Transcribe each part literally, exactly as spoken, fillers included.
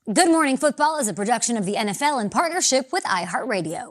Good Morning Football is a production of the N F L in partnership with iHeartRadio.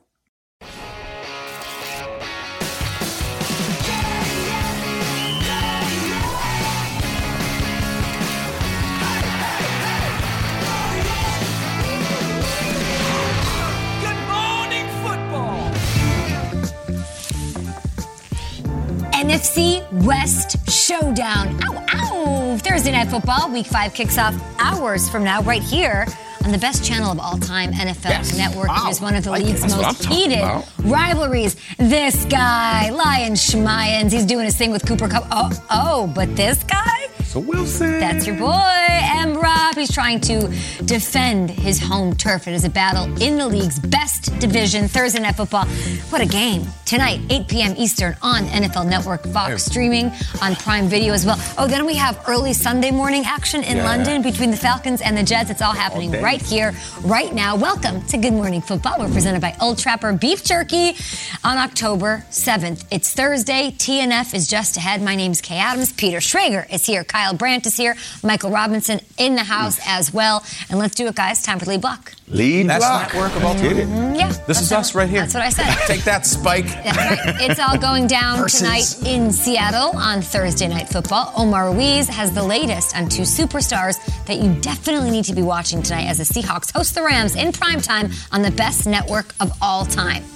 N F C West Showdown. Ow, ow! Thursday Night Football, Week five kicks off hours from now right here on the best channel of all time, N F L yes. Network. Wow. It is one of the like league's most heated about. rivalries. This guy, Lion Schmayens, he's doing his thing with Cooper Kupp. Oh, oh, but this guy? So Wilson. That's your boy, M. Rob. He's trying to defend his home turf. It is a battle in the league's best division. Thursday Night Football. What a game. Tonight, eight p.m. Eastern on N F L Network, Fox streaming on Prime Video as well. Oh, then we have early Sunday morning action in yeah. London between the Falcons and the Jets. It's all happening all right here, right now. Welcome to Good Morning Football. We're presented by Old Trapper Beef Jerky on October seventh. It's Thursday. T N F is just ahead. My name's Kay Adams. Peter Schrager is here. Kyle Brandt is here. Michael Robinson in the house as well. And let's do it, guys. Time for Lead Block. Lead That's Block. Network of all time. Mm-hmm. Yeah. This is us right here. That's what I said. Take that, Spike. That's right. It's all going down Versus. tonight in Seattle on Thursday Night Football. Omar Ruiz has the latest on two superstars that you definitely need to be watching tonight as the Seahawks host the Rams in primetime on the best network of all time.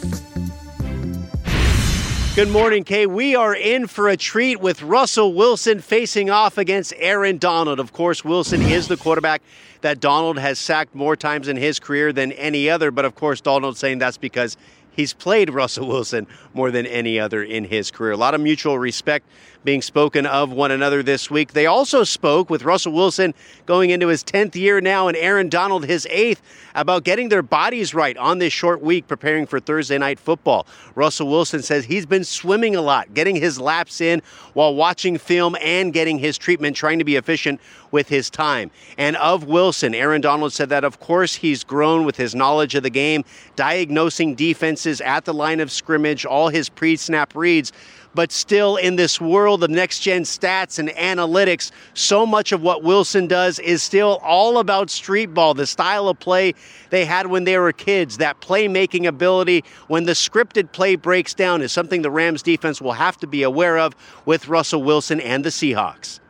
Good morning, Kay. We are in for a treat with Russell Wilson facing off against Aaron Donald. Of course, Wilson is the quarterback that Donald has sacked more times in his career than any other. But, of course, Donald's saying that's because he's played Russell Wilson more than any other in his career. A lot of mutual respect being spoken of one another this week. They also spoke with Russell Wilson going into his tenth year now and Aaron Donald his eighth about getting their bodies right on this short week preparing for Thursday Night Football. Russell Wilson says he's been swimming a lot, getting his laps in while watching film and getting his treatment, trying to be efficient with his time. And of Wilson, Aaron Donald said that, of course, he's grown with his knowledge of the game, diagnosing defenses at the line of scrimmage, all his pre-snap reads. But still, in this world of next-gen stats and analytics, so much of what Wilson does is still all about street ball, the style of play they had when they were kids. That playmaking ability when the scripted play breaks down is something the Rams defense will have to be aware of with Russell Wilson and the Seahawks.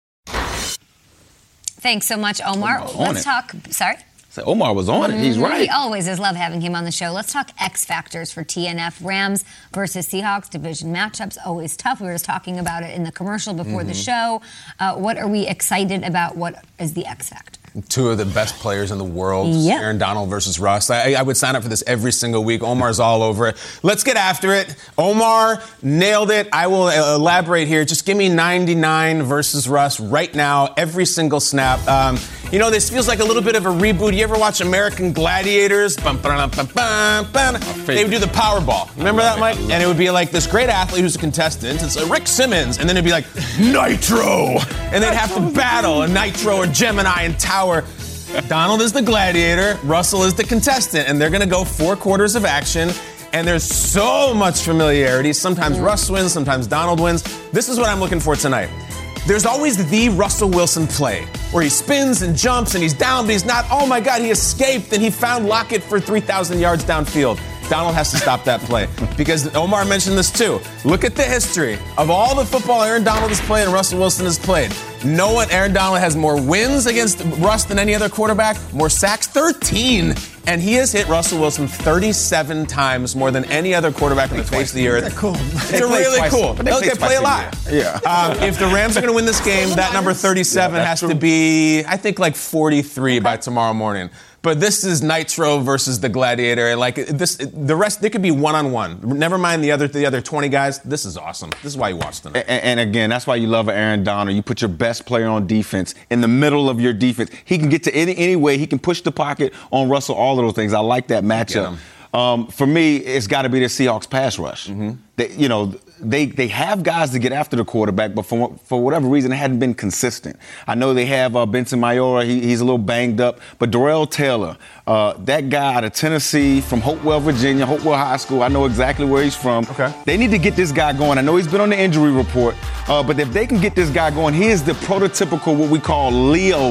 Thanks so much, Omar. Omar Let's talk. Sorry? So Omar was on it. He's right. He always is. Love having him on the show. Let's talk X factors for T N F. Rams versus Seahawks division matchups, always tough. We were just talking about it in the commercial before mm-hmm. the show. Uh, what are we excited about? What is the X factor? Two of the best players in the world, yep. Aaron Donald versus Russ. I, I would sign up for this every single week. Omar's all over it. Let's get after it. Omar nailed it. I will elaborate here. Just give me ninety-nine versus Russ right now, every single snap. Um, you know, this feels like a little bit of a reboot. You ever watch American Gladiators? Bum, bum, bum, bum, bum. They would do the Powerball. Remember that, Mike? And it would be like this great athlete who's a contestant. It's uh, Rick Simmons. And then it'd be like, Nitro! And they'd have to battle a Nitro or Gemini and Tower. Donald is the gladiator. Russell is the contestant. And they're going to go four quarters of action. And there's so much familiarity. Sometimes Russ wins, sometimes Donald wins. This is what I'm looking for tonight. There's always the Russell Wilson play where he spins and jumps and he's down, but he's not. Oh, my God, he escaped and he found Lockett for three thousand yards downfield. Donald has to stop that play because Omar mentioned this too. Look at the history of all the football Aaron Donald has played and Russell Wilson has played. No one, Aaron Donald has more wins against Russ than any other quarterback, more sacks, thirteen. And he has hit Russell Wilson thirty-seven times more than any other quarterback on the face of the earth. That's cool. It's really twice, cool. They, no, play, they play a lot. Yeah. Um, if the Rams are going to win this game, that number thirty-seven yeah, has true. to be, I think, like forty-three okay. by tomorrow morning. But this is Nitro versus the Gladiator. Like this, the rest, they could be one-on-one. Never mind the other the other twenty guys. This is awesome. This is why you watch them. And, and again, that's why you love Aaron Donald. You put your best player on defense in the middle of your defense. He can get to any any way. He can push the pocket on Russell. All of those things. I like that matchup. Um, for me, it's got to be the Seahawks pass rush. Mm-hmm. They, you know, they they have guys to get after the quarterback, but for for whatever reason, it hadn't been consistent. I know they have uh, Benson Mayowa. He, he's a little banged up, but Darrell Taylor, uh, that guy out of Tennessee from Hopewell, Virginia, Hopewell High School. I know exactly where he's from. Okay. They need to get this guy going. I know he's been on the injury report, uh, but if they can get this guy going, he is the prototypical what we call Leo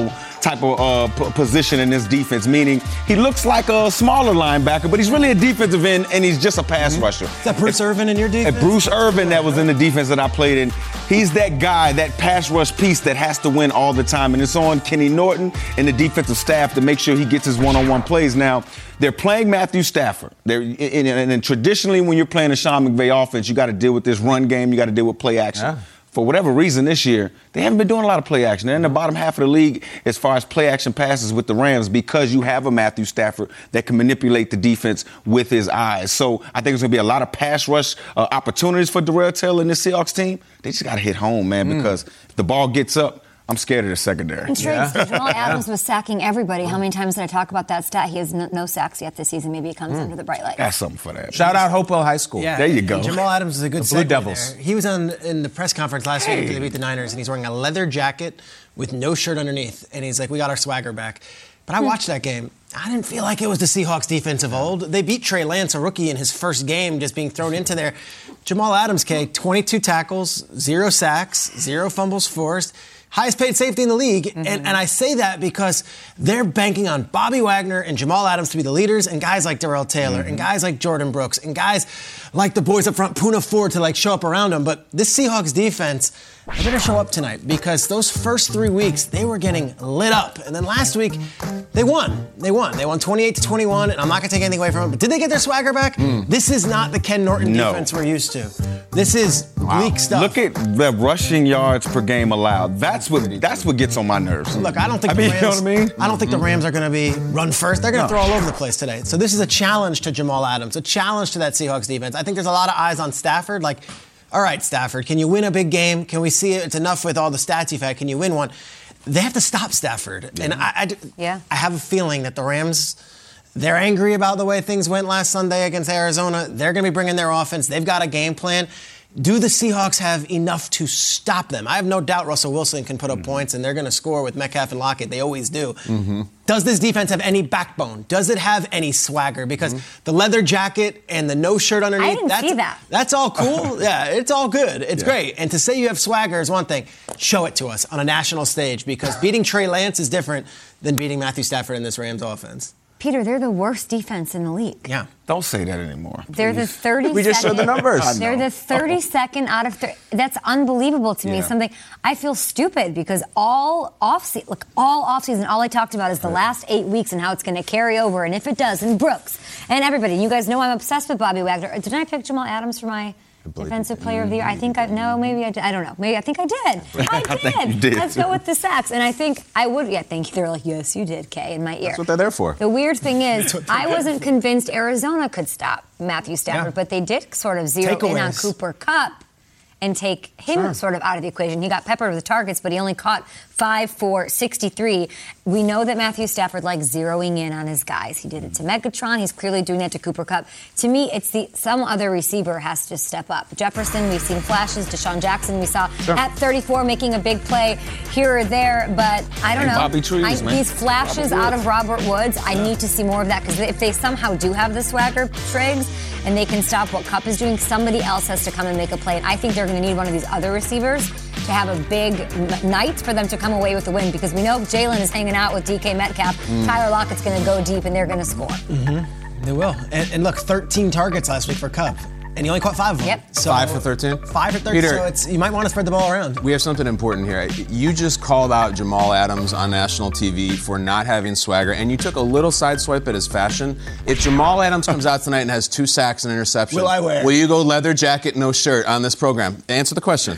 type of uh, p- position in this defense, meaning he looks like a smaller linebacker, but he's really a defensive end, and he's just a pass mm-hmm. rusher. Is that Bruce Irvin in your defense? Bruce Irvin that was in the defense that I played in. He's that guy, that pass rush piece that has to win all the time, and it's on Kenny Norton and the defensive staff to make sure he gets his one-on-one plays. Now, they're playing Matthew Stafford. They're, and, and, and traditionally, when you're playing a Sean McVay offense, you got to deal with this run game. You got to deal with play action. Yeah. For whatever reason this year, they haven't been doing a lot of play action. They're in the bottom half of the league as far as play action passes with the Rams because you have a Matthew Stafford that can manipulate the defense with his eyes. So I think there's going to be a lot of pass rush uh, opportunities for Darrell Taylor and this Seahawks team. They just got to hit home, man, mm. because if the ball gets up, I'm scared of the secondary. And trades, yeah. Jamal Adams was sacking everybody. How many times did I talk about that stat? He has no, no sacks yet this season. Maybe he comes mm. under the bright light. That's something for that. Shout out Hopewell High School. Yeah. There you go. And Jamal Adams is a good the Blue Devils. Devils. He was on in the press conference last hey. week after they beat the Niners, and he's wearing a leather jacket with no shirt underneath. And he's like, we got our swagger back. But I watched that game. I didn't feel like it was the Seahawks defense of old. They beat Trey Lance, a rookie, in his first game, just being thrown into there. Jamal Adams, K, twenty-two tackles, zero sacks, zero fumbles forced. Highest paid safety in the league. Mm-hmm. And, and I say that because they're banking on Bobby Wagner and Jamal Adams to be the leaders and guys like Darrell Taylor mm-hmm. and guys like Jordan Brooks and guys like the boys up front, Poona Ford, to like show up around them. But this Seahawks defense, they better show up tonight because those first three weeks, they were getting lit up. And then last week, they won. They won. They won twenty-eight to twenty-one, and I'm not going to take anything away from them. But did they get their swagger back? Mm. This is not the Ken Norton no. defense we're used to. This is wow. bleak stuff. Look at the rushing yards per game allowed. That's what that's what gets on my nerves. Look, I don't think I the mean, Rams, you know what I mean? I don't think the Rams are going to be run first. They're going to no. throw all over the place today. So this is a challenge to Jamal Adams, a challenge to that Seahawks defense. I think there's a lot of eyes on Stafford, like, all right, Stafford, can you win a big game? Can we see it? It's enough with all the stats you've had. Can you win one? They have to stop Stafford. Yeah. And I, I, yeah. I have a feeling that the Rams, they're angry about the way things went last Sunday against Arizona. They're going to be bringing their offense. They've got a game plan. Do the Seahawks have enough to stop them? I have no doubt Russell Wilson can put up mm-hmm. points, and they're going to score with Metcalf and Lockett. They always do. Mm-hmm. Does this defense have any backbone? Does it have any swagger? Because mm-hmm. the leather jacket and the no shirt underneath, I didn't that's, see that. that's all cool. Yeah, it's all good. It's yeah. great. And to say you have swagger is one thing. Show it to us on a national stage because beating Trey Lance is different than beating Matthew Stafford in this Rams offense. Peter, they're the worst defense in the league. Yeah. Don't say that anymore. Please. They're the thirty-second. We just showed the numbers. They're the thirty-second out of thirty. That's unbelievable to me. Yeah. Something I feel stupid because all offseason, look, all offseason, all I talked about is the last eight weeks and how it's going to carry over. And if it does, and Brooks and everybody, you guys know I'm obsessed with Bobby Wagner. Didn't I pick Jamal Adams for my Defensive Player of the Year? I think I no, maybe I did. I don't know. Maybe I think I did. I did. I think you did. Let's go with the sacks. And I think I would. Yeah, thank you. They're like, yes, you did, Kay, in my ear. That's what they're there for. The weird thing is, I wasn't convinced Arizona could stop Matthew Stafford, yeah. but they did sort of zero Takeaways. in on Cooper Kupp and take him sure. sort of out of the equation. He got peppered with targets, but he only caught five for sixty-three. We know that Matthew Stafford likes zeroing in on his guys. He did it to Megatron. He's clearly doing that to Cooper Kupp. To me, it's the some other receiver has to step up. Jefferson, we've seen flashes. Deshaun Jackson, we saw sure. at thirty-four making a big play here or there, but I don't and know. Bobby Trees, I, man. These flashes out of Robert Woods, I need to see more of that because if they somehow do have the swagger, Triggs, and they can stop what Kupp is doing, somebody else has to come and make a play. And I think they're going to need one of these other receivers to have a big night for them to come away with the win because we know Jalen is hanging out with D K Metcalf. Mm. Tyler Lockett's going to go deep, and they're going to score. Mm-hmm. They will. And, and look, thirteen targets last week for Kupp. And he only caught five of them. Yep. So five for thirteen? Five for thirteen, Peter, so it's, you might want to spread the ball around. We have something important here. You just called out Jamal Adams on national T V for not having swagger, and you took a little side swipe at his fashion. If Jamal Adams comes out tonight and has two sacks and interception, will I wear? Will you go leather jacket, no shirt on this program? Answer the question.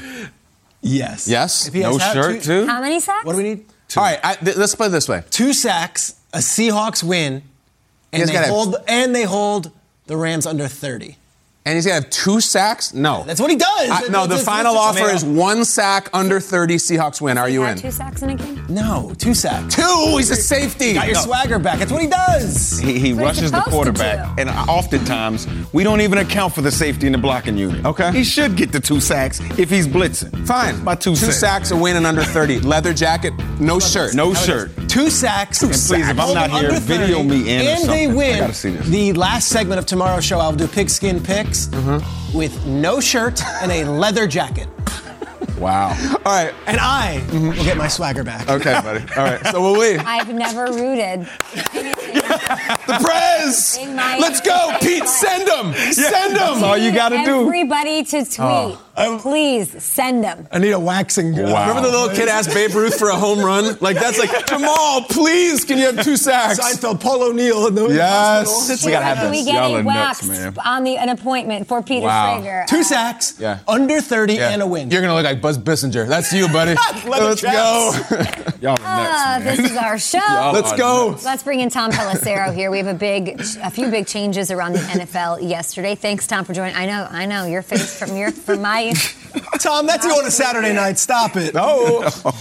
Yes. Yes? No shirt, two, too? How many sacks? What do we need? Two. All right, I, th- let's play it this way. Two sacks, a Seahawks win, and they hold and they hold the Rams under thirty. And he's going to have two sacks? No. That's what he does. Uh, no, the it's, final it's, offer it's, is one sack under thirty, Seahawks win. Are you in? Two sacks in a game? No, two sacks. Two? He's a safety. Got your no. swagger back. That's what he does. He, he rushes the quarterback, and oftentimes we don't even account for the safety in the blocking unit. Okay. He should get the two sacks if he's blitzing. Fine. By two, two sacks. sacks, a win, and under thirty. Leather jacket, no shirt. No shirt. Two sacks. And please, if I'm not here, video me in or And something. they win. I gotta see this. The last segment of tomorrow's show, I'll do pigskin picks Mm-hmm. with no shirt and a leather jacket. Wow. All right. And I mm-hmm. will get my swagger back. Okay, buddy. All right. So will we. I've never rooted anything. The Prez! Let's go, Pete. Send them. Send them. That's all you got to do. Everybody to tweet. Oh. Please send them. I need a waxing gun. Wow. Remember the little kid asked Babe Ruth for a home run? Like, that's like, Jamal, please, can you have two sacks? Seinfeld, Paul O'Neill. Yes. We got to have this. We get a wax on the, an appointment for Peter wow. Schrager. Two sacks, yeah. under thirty, yeah. and a win. You're going to look like Buzz Bissinger. That's you, buddy. Let's go. Y'all are nuts, uh, man. This is our show. Let's go. Nuts. Let's bring in Tom Pelissero here. We have a big, a few big changes around the N F L yesterday. Thanks, Tom, for joining. I know, I know, your face from your, from my... Tom, that's you on a Saturday night. Stop it. No.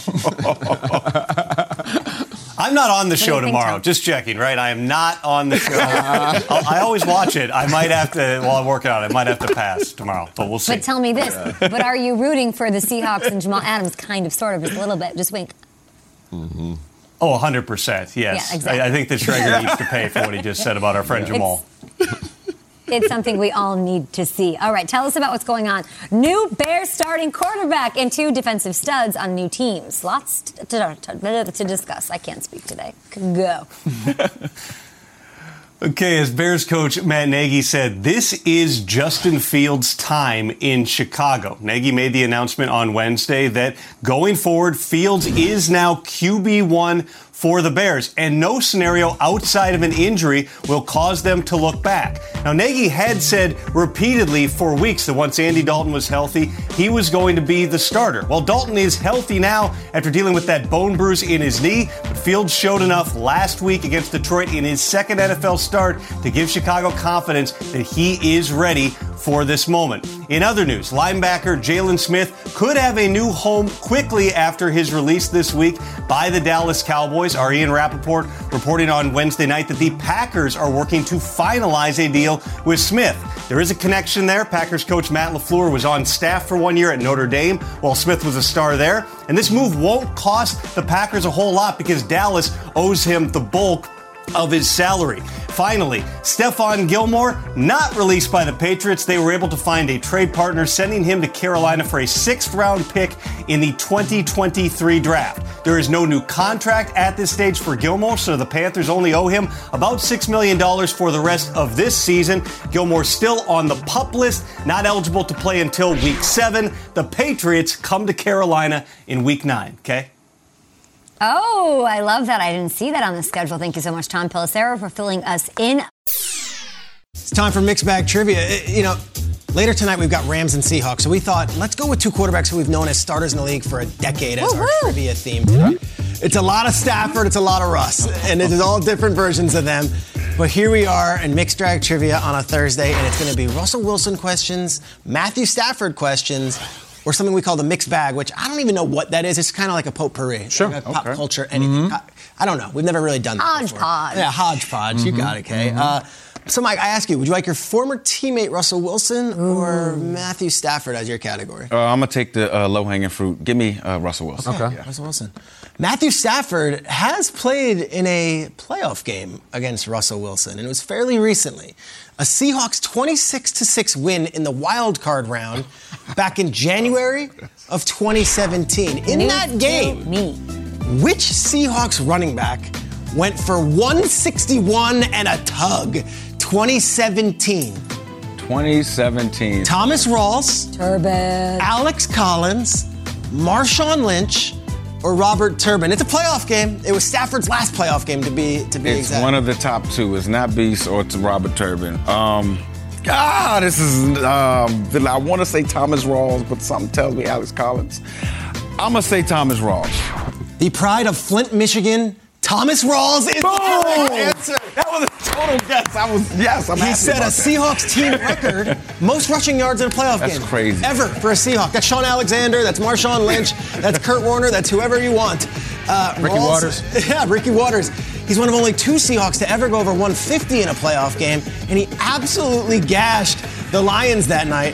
I'm not on the what show tomorrow. Think, Just checking, right? I am not on the show. I always watch it. I might have to, while I'm working on it, I might have to pass tomorrow, but we'll see. But tell me this. But are you rooting for the Seahawks and Jamal Adams? Kind of, sort of, just a little bit. Just wink. Mm-hmm. Oh, one hundred percent, yes. Yeah, exactly. I, I think that Schrager needs to pay for what he just said about our friend Jamal. It's, it's something we all need to see. All right, tell us about what's going on. New Bears starting quarterback and two defensive studs on new teams. Lots to, to, to, to discuss. I can't speak today. Go. Okay, as Bears coach Matt Nagy said, this is Justin Fields' time in Chicago. Nagy made the announcement on Wednesday that going forward, Fields is now Q B one for the Bears, and no scenario outside of an injury will cause them to look back. Now, Nagy had said repeatedly for weeks that once Andy Dalton was healthy, he was going to be the starter. Well, Dalton is healthy now after dealing with that bone bruise in his knee, but Fields showed enough last week against Detroit in his second N F L start to give Chicago confidence that he is ready for this moment. In other news, linebacker Jalen Smith could have a new home quickly after his release this week by the Dallas Cowboys. Our Ian Rappaport reporting on Wednesday night that the Packers are working to finalize a deal with Smith. There is a connection there. Packers coach Matt LaFleur was on staff for one year at Notre Dame while Smith was a star there. And this move won't cost the Packers a whole lot because Dallas owes him the bulk of his salary. Finally, Stephon Gilmore, not released by the Patriots. They were able to find a trade partner, sending him to Carolina for a sixth-round pick in the twenty twenty-three draft. There is no new contract at this stage for Gilmore, so the Panthers only owe him about six million dollars for the rest of this season. Gilmore's still on the PUP list, not eligible to play until week seven. The Patriots come to Carolina in week nine, okay? Oh, I love that. I didn't see that on the schedule. Thank you so much, Tom Pelissero, for filling us in. It's time for Mixed Bag Trivia. You know, later tonight we've got Rams and Seahawks, so we thought, let's go with two quarterbacks who we've known as starters in the league for a decade as our trivia theme today. It's a lot of Stafford, it's a lot of Russ, and it is all different versions of them. But here we are in Mixed Bag Trivia on a Thursday, and it's going to be Russell Wilson questions, Matthew Stafford questions, or something we call the mixed bag, which I don't even know what that is. It's kind of like a potpourri. Sure. Like pop okay. culture, anything. Mm-hmm. I, I don't know. We've never really done that Hodgepodge. before. Yeah, hodgepodge. Mm-hmm. You got it, Kay. Mm-hmm. Uh, so, Mike, I ask you, would you like your former teammate Russell Wilson Ooh. or Matthew Stafford as your category? Uh, I'm going to take the uh, low-hanging fruit. Give me uh, Russell Wilson. Okay, yeah. Russell Wilson. Matthew Stafford has played in a playoff game against Russell Wilson, and it was fairly recently. A Seahawks twenty-six to six win in the wild card round back in January of twenty seventeen. In New that game, me. which Seahawks running back went for one sixty-one and a tug? twenty seventeen. twenty seventeen. Thomas Rawls, Turbin. Alex Collins, Marshawn Lynch, or Robert Turbin. It's a playoff game. It was Stafford's last playoff game to be to be It's exact. one of the top two. It's not Beast or it's Robert Turbin. Um, ah, this is, um, I want to say Thomas Rawls, but something tells me Alex Collins. I'm going to say Thomas Rawls. The pride of Flint, Michigan, Thomas Rawls is Boom! the correct answer. That was a total guess. I was, yes, I'm He happy set a about that. Seahawks team record, most rushing yards in a playoff That's game. crazy. Ever for a Seahawk. That's Sean Alexander, that's Marshawn Lynch, that's Kurt Warner, that's whoever you want. Uh, Ricky Rawls, Waters. Yeah, Ricky Waters. He's one of only two Seahawks to ever go over one fifty in a playoff game, and he absolutely gashed the Lions that night.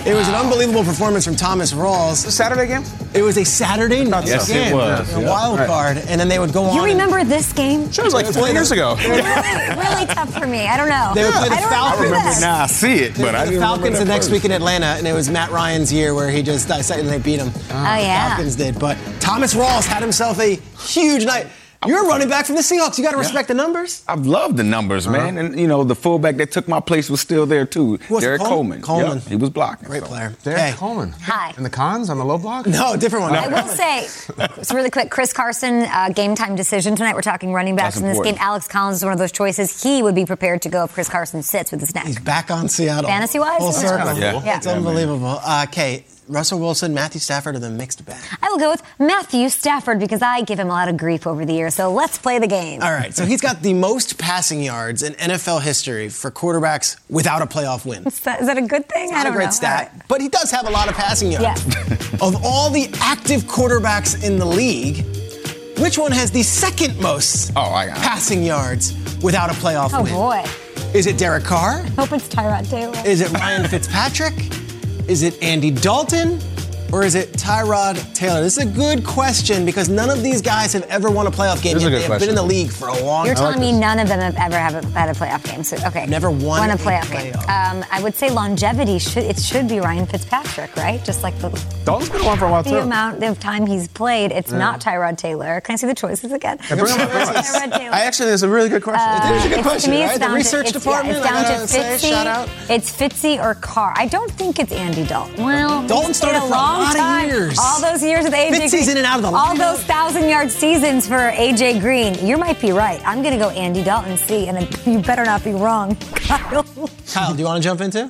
It was an unbelievable performance from Thomas Rawls. The Saturday game? It was a Saturday night Yes, game. it was. A Yeah. wild card, and then they would go on. You remember this game? Sure, it was like four years ago. Really, really tough for me. I don't know. They would play the I don't Falcons. remember this. Now I see it, but I the didn't Falcons remember the that next first. week in Atlanta, and it was Matt Ryan's year where he just dissected and they beat him. Oh, yeah. Falcons did, but Thomas Rawls had himself a huge night. You're a running back from the Seahawks. You got to respect the numbers. I've loved the numbers, man. And, you know, the fullback that took my place was still there, too. Was it Derek Coleman? Coleman. Coleman. Yep, he was blocking. Great so. player. Derek Hey. Coleman. Hi. In the cons on the low block? No, different one. I will say, it's really quick, Chris Carson, uh, game time decision tonight. We're talking running backs That's in this important. game. Alex Collins is one of those choices. He would be prepared to go if Chris Carson sits with his neck. He's back on Seattle. Fantasy-wise? Full That's circle. kinda cool. Yeah. It's unbelievable. Uh, Kate, Russell Wilson, Matthew Stafford, or the mixed bag? I will go with Matthew Stafford because I give him a lot of grief over the years. So let's play the game. All right, so he's got the most passing yards in N F L history for quarterbacks without a playoff win. Is that, is that a good thing? Not I don't a great know. stat, All right. but he does have a lot of passing yards. Yeah. Of all the active quarterbacks in the league, which one has the second most Oh, I got it. passing yards without a playoff Oh, win? boy. Is it Derek Carr? Hope it's Tyrod Taylor. Is it Ryan Fitzpatrick? Is it Andy Dalton? Or is it Tyrod Taylor? This is a good question because none of these guys have ever won a playoff game. This is a yet. good They have question. been in the league for a long You're time. telling me none of them have ever have a, had a playoff game. So okay, Never won a a playoff game. playoff. Um, I would say longevity should it should be Ryan Fitzpatrick, right? Just like the, Dalton's been around for a while, the too. amount of time he's played. It's not Tyrod Taylor. Can I see the choices again? Bring him up, bring him up. Tyrod Taylor. I actually think it's a really good question. It is a good It's- question, to me, right? it's The down research to, it's, department, Yeah, it's down I to gotta say, Fitzy. shout out. It's Fitzy or Carr. I don't think it's Andy Dalton. Well, Dalton he's started played for a long lot of time. years. All those years with A J Fitzy's Green. in and out of the All lineup. those thousand-yard seasons for A J Green. You might be right. I'm going to go Andy Dalton, see, and then you better not be wrong, Kyle. Kyle, do you want to jump into?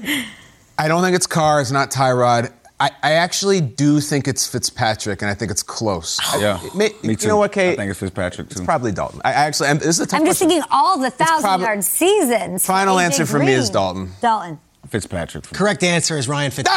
I don't think it's Carr. It's not Tyrod. I, I actually do think it's Fitzpatrick, and I think it's close. Yeah, I- may- me too. You know what, Kate? I think it's Fitzpatrick, too. It's probably Dalton. I actually, and this is a tough I'm just question. thinking all the probably- thousand-yard seasons. for Final A J answer for me is Green. Dalton. Dalton. Fitzpatrick. For me. Correct answer is Ryan Fitzpatrick.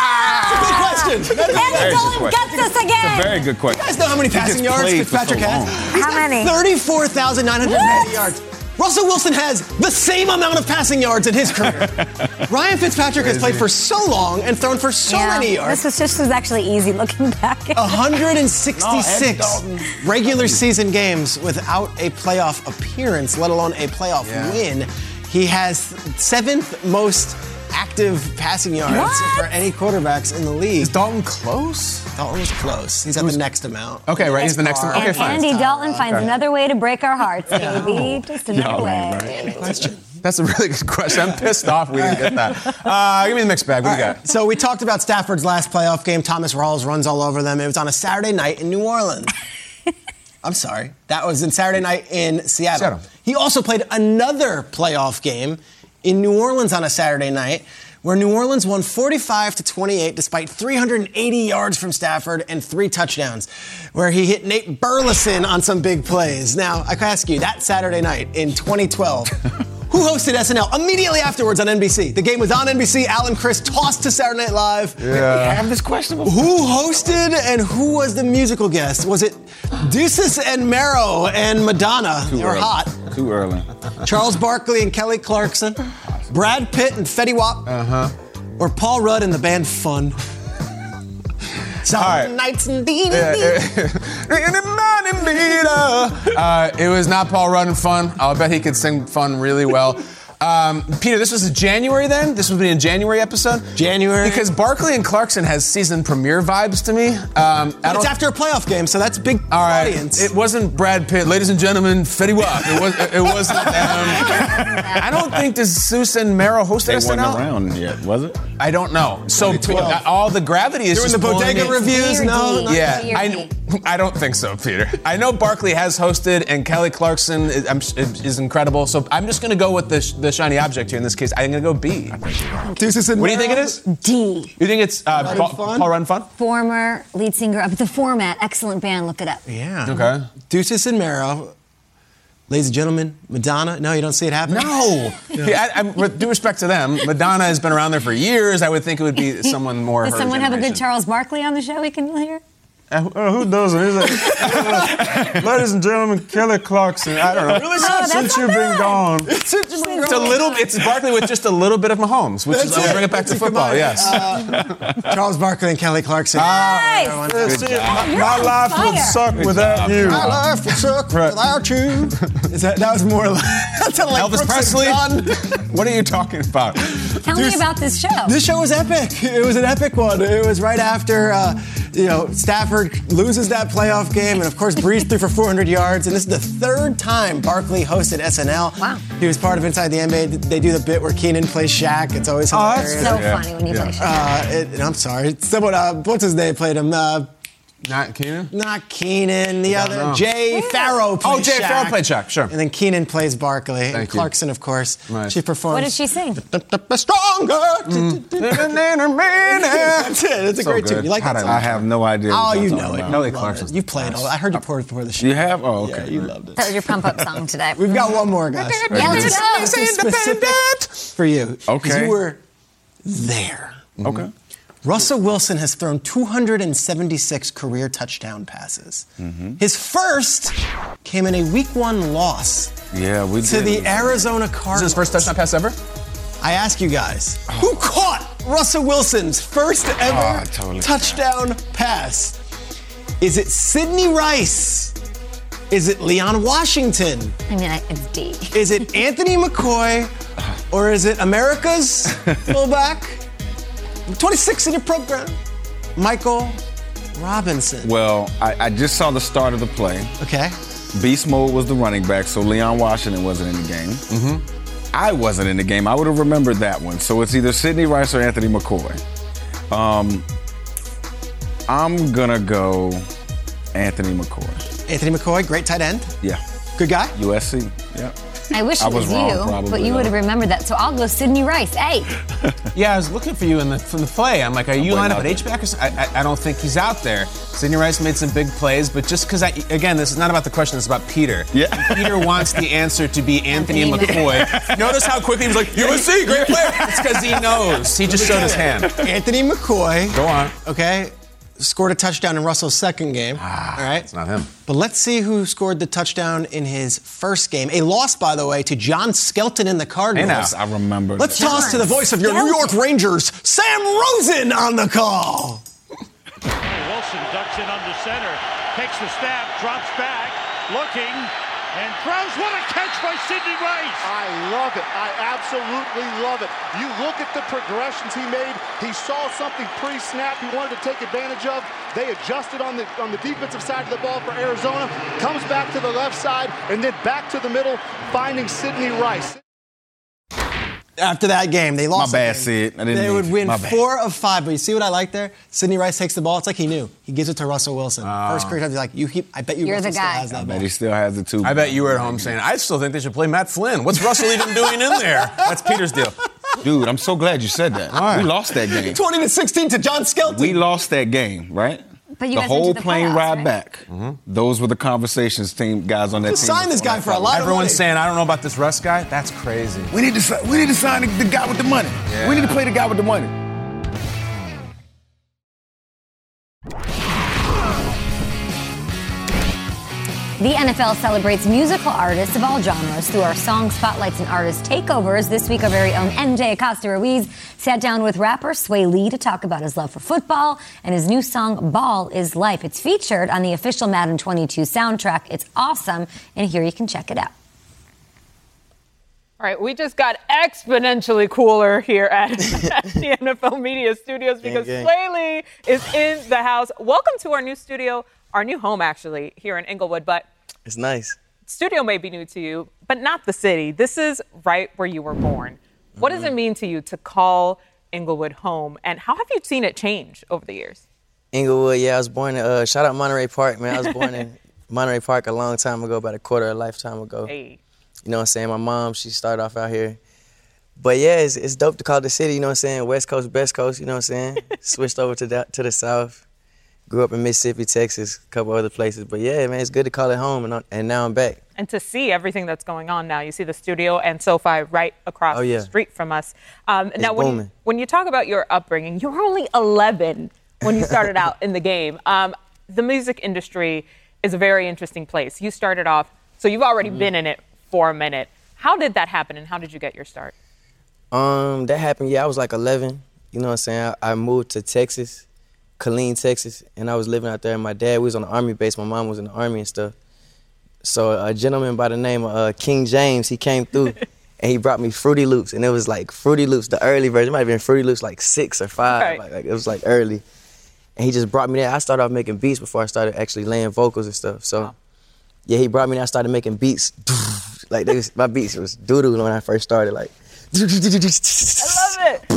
Ah! Good question. That's a Andy Very good Dalton question. gets us It's a again. very good question. You guys know how many He passing just yards played for so Fitzpatrick has? long. He's How got many? thirty-four thousand nine hundred eighty yards. Russell Wilson has the same amount of passing yards in his career. Ryan Fitzpatrick has played for so long and thrown for so Yeah, many yards. This was just was actually easy looking back. one hundred sixty-six No, Andy Dalton. regular season games without a playoff appearance, let alone a playoff Yeah. win. He has seventh most active passing yards What? for any quarterbacks in the league. Is Dalton close? Dalton was close. He's at the next amount. Okay, right. He's the next one. Okay, And fine. Andy Dalton finds another way to break our hearts, baby. Just another Y'all way. ain't right. Question. That's a really good question. I'm pissed off we didn't get that. Uh, give me the mixed bag. What do you got? So we talked about Stafford's last playoff game. Thomas Rawls runs all over them. It was on a Saturday night in New Orleans. I'm sorry. That was in Saturday night in Seattle. Seattle. He also played another playoff game in New Orleans on a Saturday night where New Orleans won forty-five to twenty-eight despite three hundred eighty yards from Stafford and three touchdowns, where he hit Nate Burleson on some big plays. Now, I can ask you, that Saturday night in twenty twelve, who hosted S N L immediately afterwards on N B C? The game was on N B C. Alan Chris tossed to Saturday Night Live. I have this question before. Who hosted and who was the musical guest? Was it Deuces and Mero and Madonna? Too They were early. hot. Too early. Charles Barkley and Kelly Clarkson, Brad Pitt and Fetty Wap, uh-huh. or Paul Rudd and the band Fun. Some right. nights indeed. Uh, it was not Paul Rudd and Fun. I'll bet he could sing Fun really well. Um, Peter, this was in January then? This would be a January episode? January. Because Barkley and Clarkson has season premiere vibes to me. Um, I But don't, it's after a playoff game, so that's a big all right, audience. it wasn't Brad Pitt. Ladies and gentlemen, Fetty Wap. It, was, it, it wasn't them. I don't think Deuces and Mero hosted They S N weren't L. around yet, was it? I don't know. So twenty twelve. all the gravity is Doing just the pulling bodega it- reviews? Weird No, D. not Yeah, Weird I, D. I don't think so, Peter. I know Barkley has hosted, and Kelly Clarkson is, I'm- is incredible. So I'm just going to go with the, sh- the shiny object here in this case. I'm going to go B. Deuces and What do you think it Mero. is? D. You think it's uh, Run Paul, Fun? Paul Run Fun? Former lead singer of The Format. Excellent band. Look it up. Yeah. Okay. Deuces and Mero. Ladies and gentlemen, Madonna. No, you don't see it happening? No. Yeah, I, I, with due respect to them, Madonna has been around there for years. I would think it would be someone more. Does her someone have a good generation. Charles Barkley on the show we can hear? Uh, who doesn't? He's like, ladies and gentlemen, Kelly Clarkson. I don't know. Really Oh, since you've been gone. It's a little. It's Barkley with just a little bit of Mahomes, which is. I'll bring it back to football. Yes. Uh, Charles Barkley and Kelly Clarkson. Nice. Uh, Good job. You're My on life would fire. suck Good without job. you. My life would suck Right. without you. Is that that was more like that sounded like Elvis Brooks Presley. and Dunn. What are you talking about? Tell me about this show. This show was epic. It was an epic one. It was right after, uh, you know, Stafford loses that playoff game, and of course Breeze threw for four hundred yards. And this is the third time Barkley hosted S N L. Wow. He was part of Inside the N B A. They do the bit where Keenan plays Shaq. It's always Oh, that's hilarious. so Yeah. funny when you Yeah. play shit. Uh, it, and I'm sorry. Someone, uh, what's his name played him? Uh, Not Keenan? not Keenan. The other know. Jay Farrow. Plays Oh, Jay Shaq. Farrow played Shaq, sure. And then Keenan plays Barkley. And Thank you. Clarkson, of course. Nice. She performs. What did she sing? Stronger. Mm. That's it. It's a So great tune. good. You like that How'd song? I have no idea. Oh, what y'all you talking know it. about. Kelly You love Clarkson's it. You played all. I heard you poured before the show. You have? Oh, okay. Yeah, you loved it. That was your pump up song today. We've got one more, guys. Yeah, let's This is- go. this is specific for you. 'cause Okay. You were there. Okay. Russell Wilson has thrown two hundred seventy-six career touchdown passes. Mm-hmm. His first came in a week one loss Yeah, we to did. the Arizona Is Cardinals. this his first touchdown pass ever? I ask you guys, who caught Russell Wilson's first ever Oh, I totally touchdown pass? Is it Sidney Rice? Is it Leon Washington? I mean, I- it's D. Is it Anthony McCoy? Or is it America's fullback? twenty-six in your program, Michael Robinson. Well, I, I just saw the start of the play. Okay. Beast Mode was the running back, so Leon Washington wasn't in the game. Mm-hmm. I wasn't in the game. I would have remembered that one. So it's either Sidney Rice or Anthony McCoy. Um, I'm gonna go Anthony McCoy. Anthony McCoy, great tight end. Yeah, Good guy. U S C. Yeah. I wish I it was, was wrong, you, probably, but you though. would have remembered that. So I'll go Sidney Rice. Hey, Yeah, I was looking for you in the from the play. I'm like, are you I'm lined up at waiting H-back or something? I, I, I don't think he's out there. Sidney Rice made some big plays, but just because I, again, this is not about the question, it's about Peter. Yeah. And Peter wants the answer to be Anthony, Anthony McCoy. Notice how quickly he was like, U S C, great player. It's because he knows. He just showed his hand. Anthony McCoy. Go on. Okay. Scored a touchdown in Russell's second game. Ah, all right. it's not him. But let's see who scored the touchdown in his first game. A loss, by the way, to John Skelton in the Cardinals. Hey, now, I remember Let's that. toss to the voice of your New York Rangers, Sam Rosen, on the call. Wilson ducks in under center, takes the snap, drops back, looking, and throws. What a catch by Sidney Rice! I love it. I absolutely love it. You look at the progressions he made. He saw something pre-snap he wanted to take advantage of. They adjusted on the on the defensive side of the ball for Arizona. Comes back to the left side and then back to the middle, finding Sidney Rice. After that game, they lost. My bad, that game. Sid. I didn't They mean would to. win My bad. four of five. But you see what I like there? Sidney Rice takes the ball. It's like he knew. He gives it to Russell Wilson. First career time, he's like, you keep. I bet you. You're Russell the still guy. has that I ball. bet he still has the two. I bet you were at home saying, I still think they should play Matt Flynn. What's Russell even doing in there? That's Peter's deal. Dude, I'm so glad you said that. right. We lost that game. twenty to sixteen to John Skelton. We lost that game, right? But you the guys went to whole the plane playoffs, ride right? back. Those were the conversations team guys on that Just team. sign this guy for a lot of money. Everyone's saying, I don't know about this Russ guy. That's crazy. We need to sign, we need to sign the, the guy with the money. Yeah. We need to play the guy with the money. The N F L celebrates musical artists of all genres through our song spotlights and artist takeovers. This week, our very own M J Acosta Ruiz sat down with rapper Sway Lee to talk about his love for football and his new song, Ball is Life. It's featured on the official Madden twenty-two soundtrack. It's awesome, and here you can check it out. All right, we just got exponentially cooler here at, at the N F L Media Studios because gang. Sway Lee is in the house. Welcome to our new studio, our new home, actually, here in Inglewood. But It's nice. studio may be new to you, but not the city. This is right where you were born. What does it mean to you to call Inglewood home, and how have you seen it change over the years? Inglewood, yeah, I was born in, uh, shout out Monterey Park, man. I was born in Monterey Park a long time ago, about a quarter of a lifetime ago. Hey. You know what I'm saying? My mom, she started off out here. But yeah, it's, it's dope to call the city, you know what I'm saying? West Coast, best coast, you know what I'm saying? Switched over to the, to the South. Grew up in Mississippi, Texas, a couple other places. But yeah, man, it's good to call it home, and, I- and now I'm back. And to see everything that's going on now. You see the studio and SoFi right across Oh, yeah. the street from us. Um, now, when you, booming. when you talk about your upbringing, you were only eleven when you started out in the game. Um, the music industry is a very interesting place. You started off, so you've already mm-hmm. been in it for a minute. How did that happen, and how did you get your start? Um, that happened, yeah, I was like eleven. You know what I'm saying? I, I moved to Texas, Killeen, Texas, and I was living out there. And my dad was on the Army base. My mom was in the Army and stuff. So a gentleman by the name of uh, King James, he came through, and he brought me Fruity Loops. And it was like Fruity Loops, the early version. It might have been Fruity Loops like six or five. Right. Like, like it was like early. And he just brought me there. I started off making beats before I started actually laying vocals and stuff. So, wow. yeah, he brought me there. I started making beats. Like, they was, my beats was doo-doo when I first started. Like, I love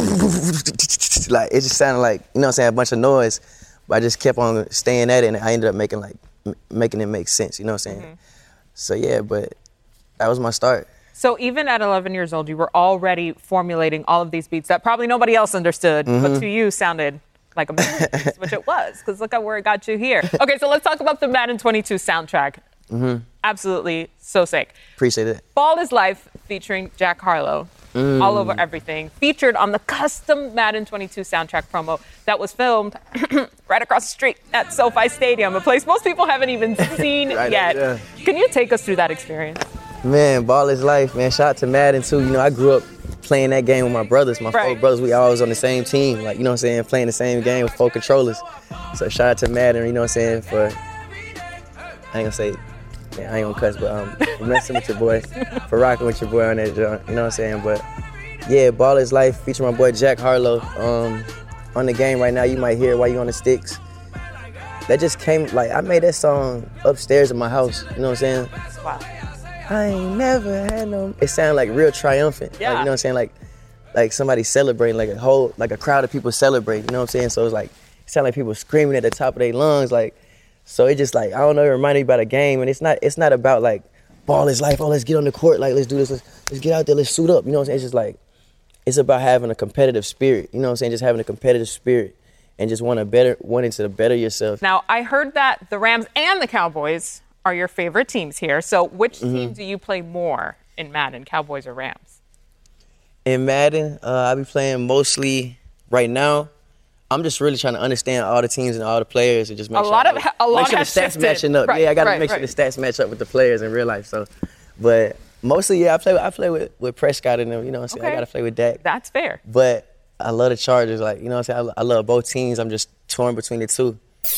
it. Like, it just sounded like, you know what I'm saying, a bunch of noise. But I just kept on staying at it, and I ended up making, like, m- making it make sense, you know what I'm saying? Mm-hmm. So, yeah, but that was my start. So even at eleven years old, you were already formulating all of these beats that probably nobody else understood, mm-hmm. but to you sounded like a masterpiece, which it was, because look at where it got you here. Okay, so let's talk about the Madden twenty-two soundtrack. Mm-hmm. Absolutely so sick. Appreciate it. Ball is Life featuring Jack Harlow. Mm. All over everything. Featured on the custom Madden twenty-two soundtrack promo that was filmed right across the street at SoFi Stadium, a place most people haven't even seen right, yet. Yeah. Can you take us through that experience? Man, Ball is Life, man. Shout out to Madden, too. You know, I grew up playing that game with my brothers. My right. four brothers, we always on the same team. Like, you know what I'm saying? Playing the same game with four controllers. So shout out to Madden, you know what I'm saying, for, I ain't gonna say, man, I ain't gonna cuss, but um, for messing with your boy, for rocking with your boy on that joint, you know what I'm saying? But yeah, Ball is Life, featuring my boy Jack Harlow. Um, on the game right now, you might hear it while you on the sticks. That just came, like, I made that song upstairs in my house, you know what I'm saying? Wow. I ain't never had no, it sounded like real triumphant. Yeah. Like, you know what I'm saying? Like, like somebody celebrating, like a whole, like a crowd of people celebrating, you know what I'm saying? So it's like, it sounded like people screaming at the top of their lungs, like, so it just like, I don't know, it reminded me about a game, and it's not it's not about like, ball is life, oh, let's get on the court, like, let's do this, let's, let's get out there, let's suit up, you know what I'm saying? It's just like, it's about having a competitive spirit, you know what I'm saying? Just having a competitive spirit and just want to better, wanting to better yourself. Now, I heard that the Rams and the Cowboys are your favorite teams here, so which mm-hmm. team do you play more in Madden, Cowboys or Rams? In Madden, uh, I'll be playing mostly right now. I'm just really trying to understand all the teams and all the players and just make a sure, lot of, a lot make sure has the stats shifted. matching up. Right, yeah, I got to right, make right. sure the stats match up with the players in real life. So, but mostly, yeah, I play. I play with, with Prescott and them. You know what I'm saying? Okay. I got to play with Dak. That's fair. But I love the Chargers. Like, you know what I'm saying? I, I love both teams. I'm just torn between the two.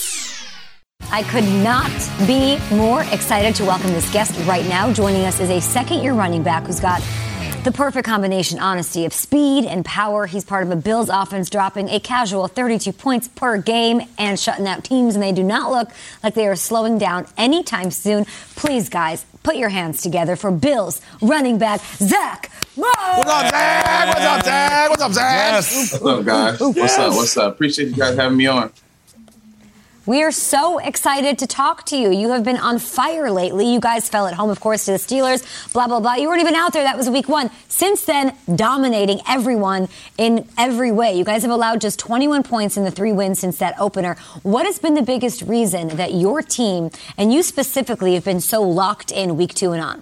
I could not be more excited to welcome this guest right now. Joining us is a second-year running back who's got the perfect combination, honesty, of speed and power. He's part of a Bills offense dropping a casual thirty-two points per game and shutting out teams, and they do not look like they are slowing down anytime soon. Please, guys, put your hands together for Bills running back Zach Moss. What's up, Zach? What's up, Zach? What's up, Zach? Yes. What's up, guys? What's up? What's up? Appreciate you guys having me on. We are so excited to talk to you. You have been on fire lately. You guys fell at home, of course, to the Steelers, blah, blah, blah. You weren't even out there. That was week one. Since then, dominating everyone in every way. You guys have allowed just twenty-one points in the three wins since that opener. What has been the biggest reason that your team, and you specifically, have been so locked in week two and on?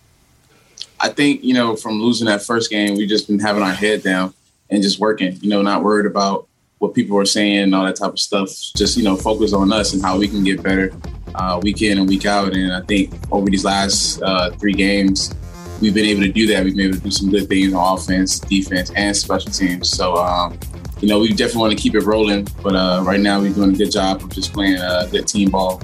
I think, you know, from losing that first game, we've just been having our head down and just working, you know, not worried about what people are saying and all that type of stuff. Just, you know, focus on us and how we can get better uh, week in and week out. And I think over these last uh, three games, we've been able to do that. We've been able to do some good things on offense, defense, and special teams. So, um, you know, we definitely want to keep it rolling. But uh, right now we're doing a good job of just playing uh, good team ball.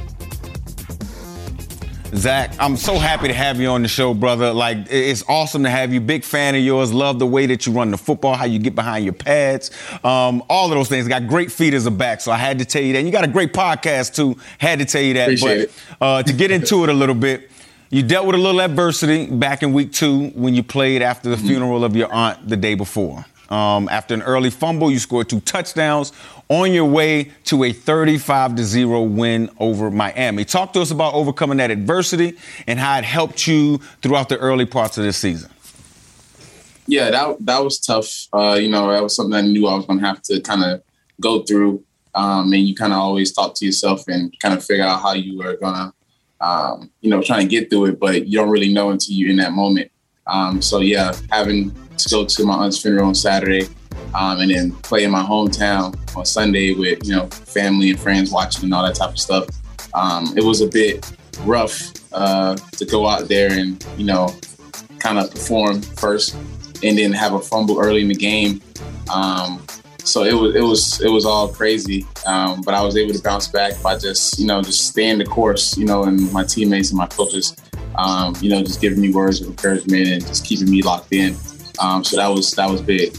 Zach, I'm so happy to have you on the show, brother. Like, it's awesome to have you. Big fan of yours. Love the way that you run the football, how you get behind your pads, um, all of those things. Got great feet as a back, so I had to tell you that. And you got a great podcast, too. Had to tell you that. Appreciate but uh, to get into it a little bit, you dealt with a little adversity back in week two when you played after the mm-hmm. funeral of your aunt the day before. Um, after an early fumble, you scored two touchdowns on your way to a thirty-five to zero win over Miami. Talk to us about overcoming that adversity and how it helped you throughout the early parts of this season. Yeah, that that was tough. Uh, you know, that was something I knew I was going to have to kind of go through. Um, and you kind of always talk to yourself and kind of figure out how you were going to, um, you know, trying to get through it. But you don't really know until you're in that moment. Um, so, yeah, having to go to my aunt's funeral on Saturday um, and then play in my hometown on Sunday with, you know, family and friends watching and all that type of stuff. um, it was a bit rough uh, to go out there and, you know, kind of perform first and then have a fumble early in the game. Um, so it was it was it was all crazy, um, but I was able to bounce back by just you know just staying the course, you know, and my teammates and my coaches, um, you know, just giving me words of encouragement and just keeping me locked in. Um, so that was that was big.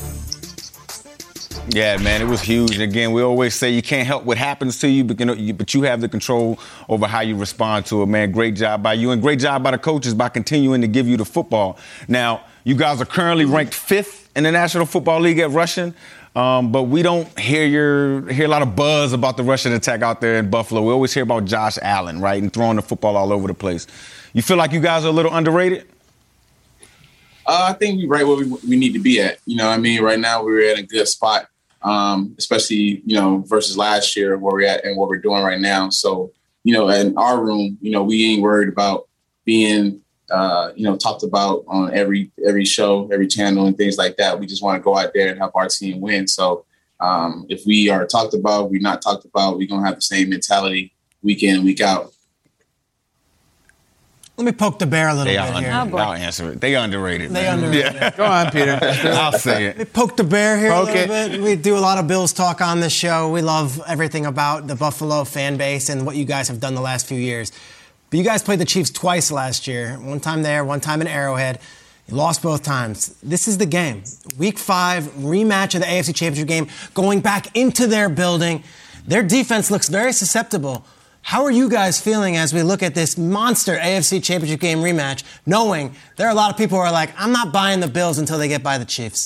Yeah, man, it was huge. And again, we always say you can't help what happens to you, but you know, you, but you have the control over how you respond to it, man. Great job by you, and great job by the coaches by continuing to give you the football. Now, you guys are currently ranked fifth in the National Football League at rushing, um, but we don't hear your hear a lot of buzz about the rushing attack out there in Buffalo. We always hear about Josh Allen, right, and throwing the football all over the place. You feel like you guys are a little underrated? Uh, I think we're right where we, we need to be at. You know what I mean? Right now, we're at a good spot. Um, especially, you know, versus last year where we're at and what we're doing right now. So, you know, in our room, you know, we ain't worried about being, uh, you know, talked about on every every show, every channel and things like that. We just want to go out there and help our team win. So um, if we are talked about, we're not talked about, we're going to have the same mentality week in and week out. Let me poke the bear a little they bit under, here. Oh, I'll answer it. They underrated. They man. underrated. Yeah. Go on, Peter. I'll say it. Let me poke the bear here Poke a little it. bit. We do a lot of Bills talk on this show. We love everything about the Buffalo fan base and what you guys have done the last few years. But you guys played the Chiefs twice last year. One time there, one time in Arrowhead. You lost both times. This is the game. Week five, rematch of the A F C Championship game, going back into their building. Their defense looks very susceptible. How are you guys feeling as we look at this monster A F C Championship game rematch, knowing there are a lot of people who are like, I'm not buying the Bills until they get by the Chiefs?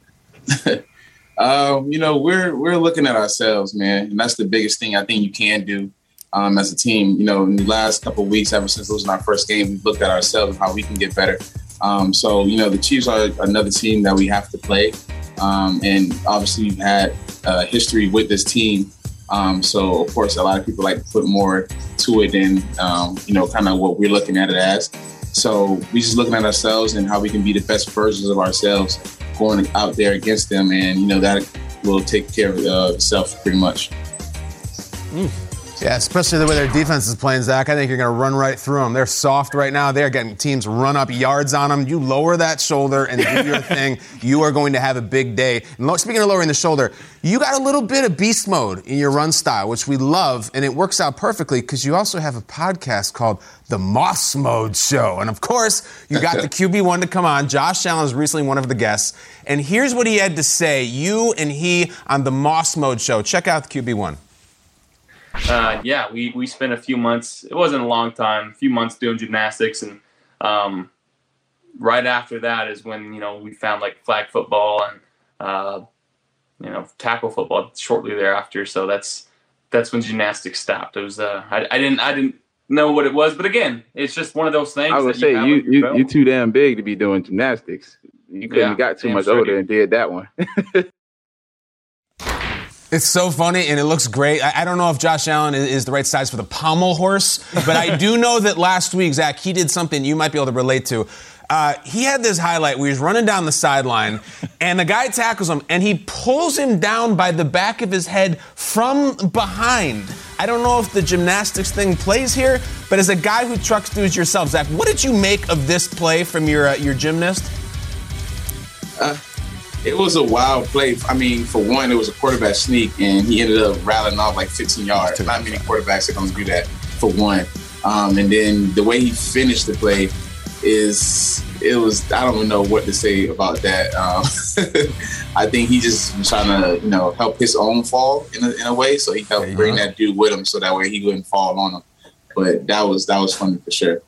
um, you know, we're we're looking at ourselves, man, and that's the biggest thing I think you can do um, as a team. You know, in the last couple of weeks, ever since losing our first game, we've looked at ourselves and how we can get better. Um, so, you know, the Chiefs are another team that we have to play, um, and obviously we've had uh, history with this team. Um, so, of course, a lot of people like to put more to it than, um, you know, kind of what we're looking at it as. So we just looking at ourselves and how we can be the best versions of ourselves going out there against them. And, you know, that will take care of uh, itself pretty much. Mm. Yeah, especially the way their defense is playing, Zach. I think you're going to run right through them. They're soft right now. They're getting teams run up yards on them. You lower that shoulder and do your thing. You are going to have a big day. And speaking of lowering the shoulder, you got a little bit of beast mode in your run style, which we love, and it works out perfectly because you also have a podcast called The Moss Mode Show. And, of course, you got the Q B one to come on. Josh Allen is recently one of the guests. And here's what he had to say, you and he, on The Moss Mode Show. Check out the Q B one. Uh, yeah, we, we spent a few months, it wasn't a long time, a few months doing gymnastics. And um, right after that is when, you know, we found like flag football and, uh, you know, tackle football shortly thereafter. So that's that's when gymnastics stopped. It was, uh, I, I didn't I didn't know what it was. But again, it's just one of those things. I would that say you, you, you, you, you're too damn big to be doing gymnastics. You couldn't Yeah, have got too damn much straight. older and did that one. It's so funny, and it looks great. I, I don't know if Josh Allen is, is the right size for the pommel horse, but I do know that last week, Zach, he did something you might be able to relate to. Uh, he had this highlight where he's running down the sideline, and the guy tackles him, and he pulls him down by the back of his head from behind. I don't know if the gymnastics thing plays here, but as a guy who trucks dudes yourself, Zach, what did you make of this play from your uh, your gymnast? Uh, it was a wild play. I mean, for one, it was a quarterback sneak, and he ended up rattling off like fifteen yards. Not many quarterbacks are going to do that, for one. Um, and then the way he finished the play is, it was, I don't even know what to say about that. Um, I think he just was trying to, you know, help his own fall in a, in a way. So he helped bring that dude with him so that way he wouldn't fall on him. But that was, that was funny for sure.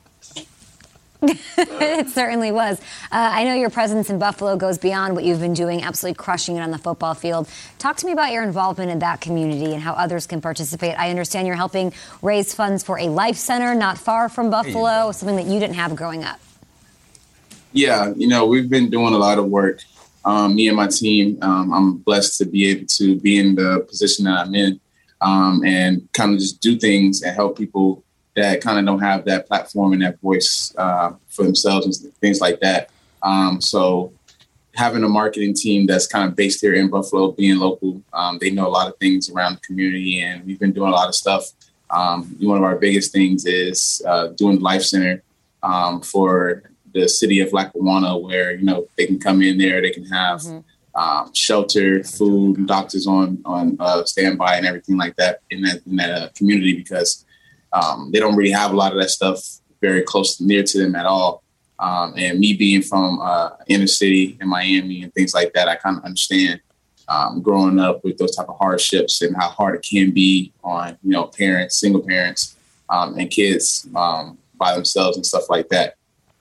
It certainly was. Uh, I know your presence in Buffalo goes beyond what you've been doing, absolutely crushing it on the football field. Talk to me about your involvement in that community and how others can participate. I understand you're helping raise funds for a life center not far from Buffalo, something that you didn't have growing up. Yeah, you know, we've been doing a lot of work. Um, me and my team, um, I'm blessed to be able to be in the position that I'm in um, and kind of just do things and help people that kind of don't have that platform and that voice uh, for themselves and things like that. Um, so having a marketing team that's kind of based here in Buffalo, being local, um, they know a lot of things around the community, and we've been doing a lot of stuff Um, one of our biggest things is uh, doing the Life Center um, for the city of Lackawanna, where, you know, they can come in there, they can have mm-hmm. um, shelter, food, doctors on on uh, standby and everything like that in that, in that uh, community, because um, they don't really have a lot of that stuff very close near to them at all. Um, and me being from uh, inner city in Miami and things like that, I kind of understand um, growing up with those type of hardships and how hard it can be on, you know, parents, single parents um, and kids um, by themselves and stuff like that.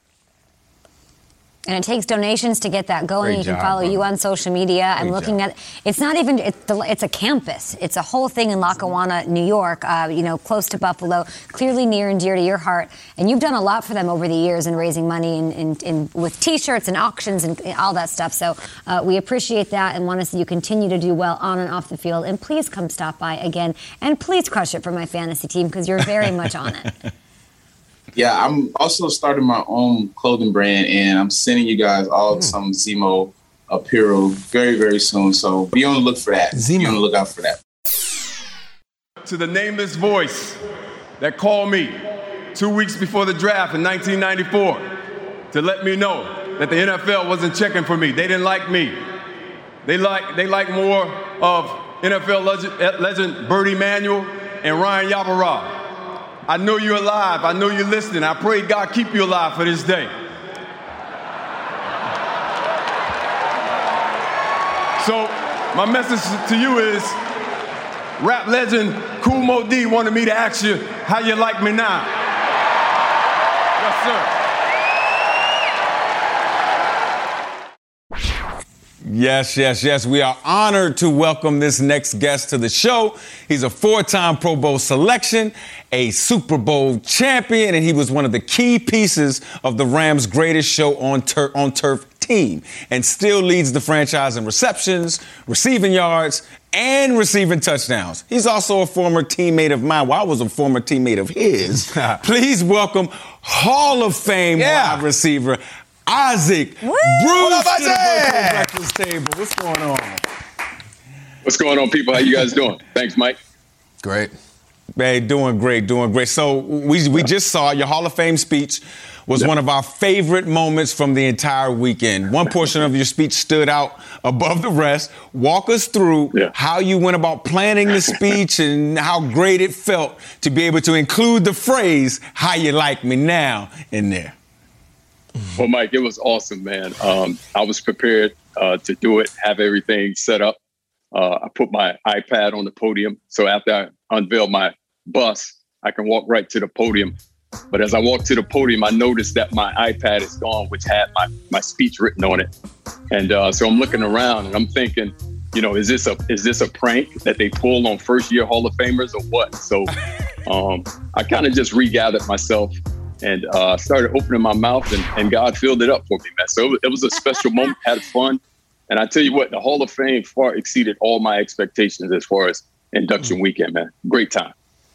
And it takes donations to get that going. Great you can job, follow bro. you on social media. Great I'm looking job. at, it's not even, it's, the, it's a campus. It's a whole thing in Lackawanna, New York, uh, you know, close to Buffalo, clearly near and dear to your heart. And you've done a lot for them over the years in raising money and, and, and with T-shirts and auctions and all that stuff. So uh, we appreciate that and want to see you continue to do well on and off the field. And please come stop by again. And please crush it for my fantasy team, because you're very much on it. Yeah, I'm also starting my own clothing brand, and I'm sending you guys all mm. some Zemo apparel very, very soon. So be on the look for that. Zemo. Be on the lookout for that. To the nameless voice that called me two weeks before the draft in nineteen ninety-four to let me know that the N F L wasn't checking for me. They didn't like me. They like they like more of N F L legend, legend Bertie Manuel and Ryan Yarborough. I know you're alive. I know you're listening. I pray God keep you alive for this day. So my message to you is, rap legend Kool Moe Dee wanted me to ask you how you like me now. Yes, sir. Yes, yes, yes. We are honored to welcome this next guest to the show. He's a four-time Pro Bowl selection, a Super Bowl champion, and he was one of the key pieces of the Rams' greatest show on, tur- on turf team, and still leads the franchise in receptions, receiving yards, and receiving touchdowns. He's also a former teammate of mine. Well, I was a former teammate of his. Please welcome Hall of Fame yeah. wide receiver Isaac Woo! Bruce What up, to the Breakfast Breakfast Table. What's going on? What's going on, people? How you guys doing? Thanks, Mike. Great. Hey, doing great, doing great. So we we just saw your Hall of Fame speech was yeah. one of our favorite moments from the entire weekend. One portion of your speech stood out above the rest. Walk us through yeah. how you went about planning the speech and how great it felt to be able to include the phrase, "How you like me now," in there. Well, Mike, it was awesome, man. Um, I was prepared uh, to do it, have everything set up. Uh, I put my iPad on the podium. So after I unveiled my bus, I can walk right to the podium. But as I walked to the podium, I noticed that my iPad is gone, which had my, my speech written on it. And uh, so I'm looking around and I'm thinking, you know, is this a is this a prank that they pull on first year Hall of Famers or what? So um, I kind of just regathered myself and uh, started opening my mouth, and, and God filled it up for me, man. So it was, it was a special moment, had fun. And I tell you what, the Hall of Fame far exceeded all my expectations as far as induction weekend, man. Great time.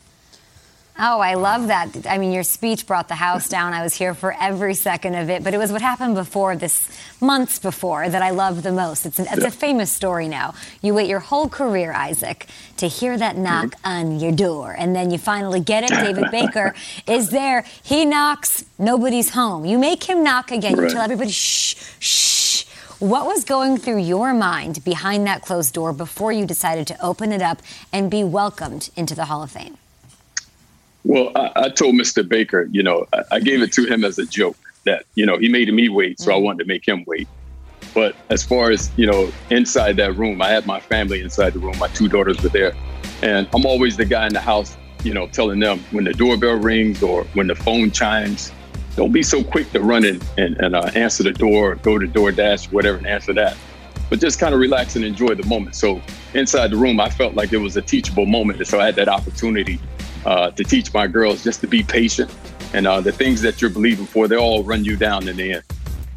Oh, I love that. I mean, your speech brought the house down. I was here for every second of it. But it was what happened before this, months before, that I loved the most. It's, an, it's yeah. a famous story now. You wait your whole career, Isaac, to hear that knock mm-hmm. on your door. And then you finally get it. David Baker is there. He knocks. Nobody's home. You make him knock again. Right. You tell everybody, shh, shh. What was going through your mind behind that closed door before you decided to open it up and be welcomed into the Hall of Fame? Well, I, I told Mister Baker, you know, I, I gave it to him as a joke that, you know, he made me wait, so I wanted to make him wait. But as far as, you know, inside that room, I had my family inside the room. My two daughters were there. And I'm always the guy in the house, you know, telling them when the doorbell rings or when the phone chimes, don't be so quick to run in and, and uh, answer the door, or go to DoorDash, whatever, and answer that. But just kind of relax and enjoy the moment. So inside the room, I felt like it was a teachable moment. And so I had that opportunity Uh, to teach my girls just to be patient, and uh, the things that you're believing for, they all run you down in the end.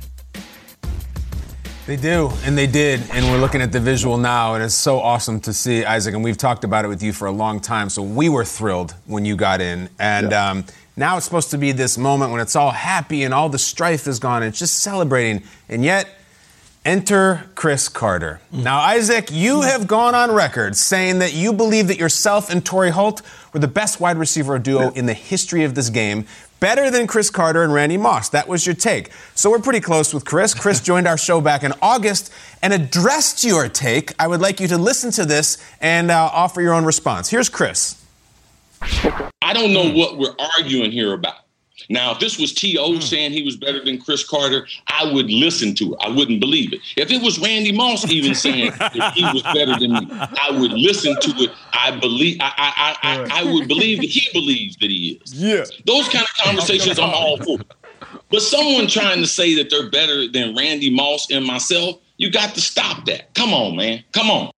They do, and they did, and we're looking at the visual now, and it's so awesome to see, Isaac, and we've talked about it with you for a long time, so we were thrilled when you got in, and yeah. um, now it's supposed to be this moment when it's all happy and all the strife is gone, and it's just celebrating, and yet Enter Chris Carter. Now, Isaac, you have gone on record saying that you believe that yourself and Torrey Holt were the best wide receiver duo in the history of this game. Better than Chris Carter and Randy Moss. That was your take. So we're pretty close with Chris. Chris joined our show back in August and addressed your take. I would like you to listen to this and uh, offer your own response. Here's Chris. I don't know what we're arguing here about. Now, if this was T O Mm. saying he was better than Chris Carter, I would listen to it. I wouldn't believe it. If it was Randy Moss even saying that he was better than me, I would listen to it. I believe. I, I, I, I would believe that he believes that he is. Yeah. Those kind of conversations I'm all for. But someone trying to say that they're better than Randy Moss and myself, you got to stop that. Come on, man. Come on.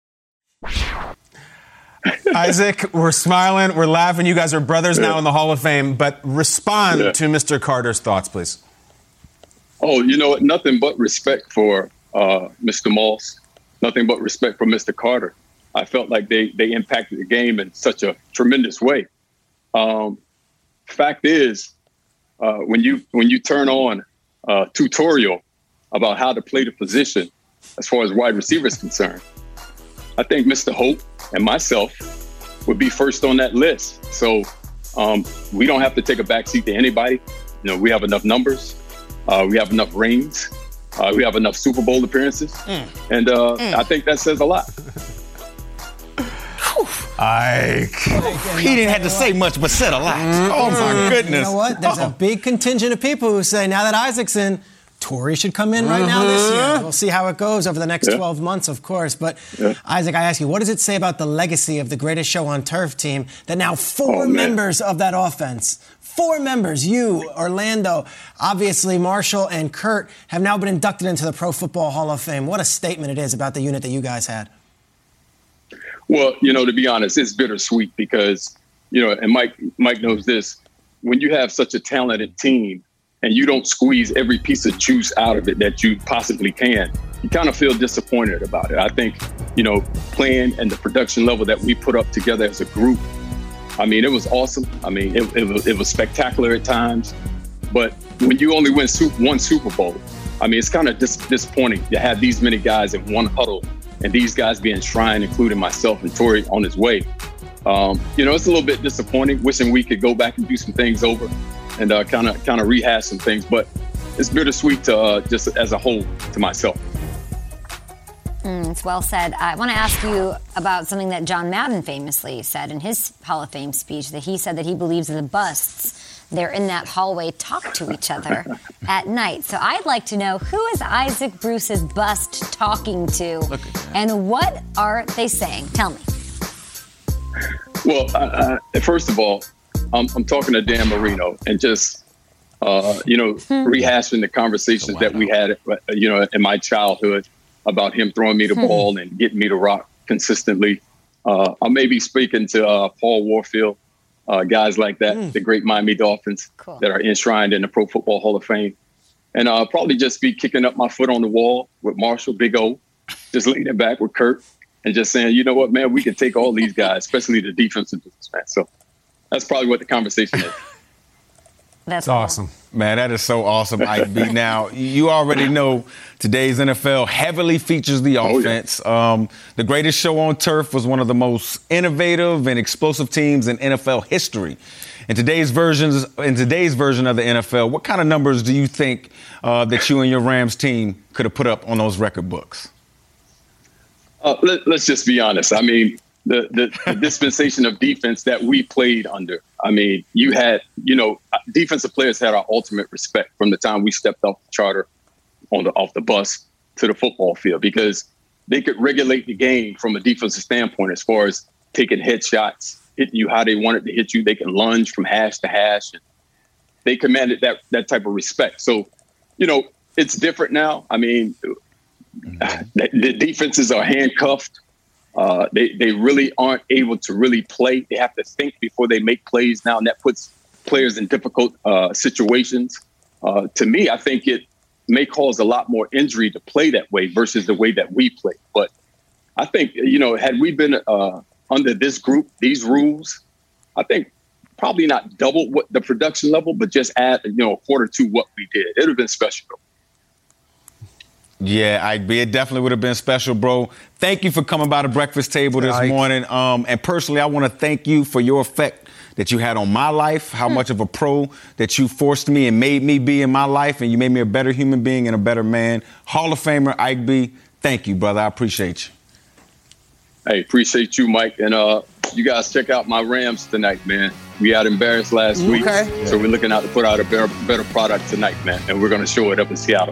Isaac, we're smiling, we're laughing. You guys are brothers now in the Hall of Fame, but respond Yeah. to Mister Carter's thoughts, please. Oh, you know what? Nothing but respect for uh, Mister Moss. Nothing but respect for Mister Carter. I felt like they they impacted the game in such a tremendous way. Um, fact is, uh, when you when you turn on a tutorial about how to play the position, as far as wide receiver is concerned, I think Mister Holt and myself would be first on that list. So um, we don't have to take a backseat to anybody. You know, we have enough numbers. Uh, we have enough rings. Uh, we have enough Super Bowl appearances. Mm. And uh, mm. I think that says a lot. Ike. He didn't have to say much, but said a lot. Mm. Oh, my goodness. You know what? There's oh. a big contingent of people who say, now that Isaac's in, Torrey should come in right now this year. We'll see how it goes over the next Yeah. twelve months, of course. But, Yeah. Isaac, I ask you, what does it say about the legacy of the greatest show on turf team that now four Oh, man. members of that offense, four members, you, Orlando, obviously Marshall, and Kurt, have now been inducted into the Pro Football Hall of Fame? What a statement it is about the unit that you guys had. Well, you know, to be honest, it's bittersweet because, you know, and Mike Mike knows this, when you have such a talented team and you don't squeeze every piece of juice out of it that you possibly can, you kind of feel disappointed about it. I think, you know, playing and the production level that we put up together as a group, I mean, it was awesome. I mean, it, it, was, it was spectacular at times. But when you only win super, one Super Bowl, I mean, it's kind of dis- disappointing to have these many guys in one huddle and these guys being enshrined, including myself and Torrey, on his way. Um, you know, it's a little bit disappointing, wishing we could go back and do some things over and kind of kind of rehash some things. But it's bittersweet to uh, just as a whole to myself. Mm, it's well said. I want to ask you about something that John Madden famously said in his Hall of Fame speech, that he said that he believes the busts, they're in that hallway, talk to each other at night. So I'd like to know, who is Isaac Bruce's bust talking to, and what are they saying? Tell me. Well, uh, uh, first of all, I'm, I'm talking to Dan Marino and just, uh, you know, rehashing the conversations that we had, you know, in my childhood about him throwing me the ball and getting me to rock consistently. Uh, I may be speaking to uh, Paul Warfield, uh, guys like that, mm. the great Miami Dolphins cool. that are enshrined in the Pro Football Hall of Fame. And I'll uh, probably just be kicking up my foot on the wall with Marshall, Big O, just leaning back with Kurt and just saying, you know what, man, we can take all these guys, especially the defensive business, man. So that's probably what the conversation is. That's awesome. Man, that is so awesome, Ike B. Now, you already know today's N F L heavily features the offense. Oh, yeah. um, the greatest show on turf was one of the most innovative and explosive teams in N F L history. In today's versions, in today's version of the N F L, what kind of numbers do you think uh, that you and your Rams team could have put up on those record books? Uh, let, let's just be honest. I mean, the, the, the dispensation of defense that we played under, I mean, you had, you know, defensive players had our ultimate respect from the time we stepped off the charter on the off the bus to the football field, because they could regulate the game from a defensive standpoint as far as taking headshots, hitting you how they wanted to hit you. They can lunge from hash to hash. And they commanded that that type of respect. So, you know, it's different now. I mean, the, the defenses are handcuffed. Uh, they, they really aren't able to really play. They have to think before they make plays now, and that puts players in difficult uh, situations. Uh, to me, I think it may cause a lot more injury to play that way versus the way that we play. But I think, you know, had we been uh, under this group, these rules, I think probably not double what the production level, but just add, you know, a quarter to what we did. It would have been special. Yeah, I it definitely would have been special, bro. Thank you for coming by the breakfast table this Ike. morning. Um, and personally, I want to thank you for your effect that you had on my life, how much of a pro that you forced me and made me be in my life, and you made me a better human being and a better man. Hall of Famer Ike B, thank you, brother. I appreciate you. Hey, appreciate you, Mike. And uh, you guys check out my Rams tonight, man. We got embarrassed last week, Okay. so we're looking out to put out a better, better product tonight, man. And we're going to show it up in Seattle.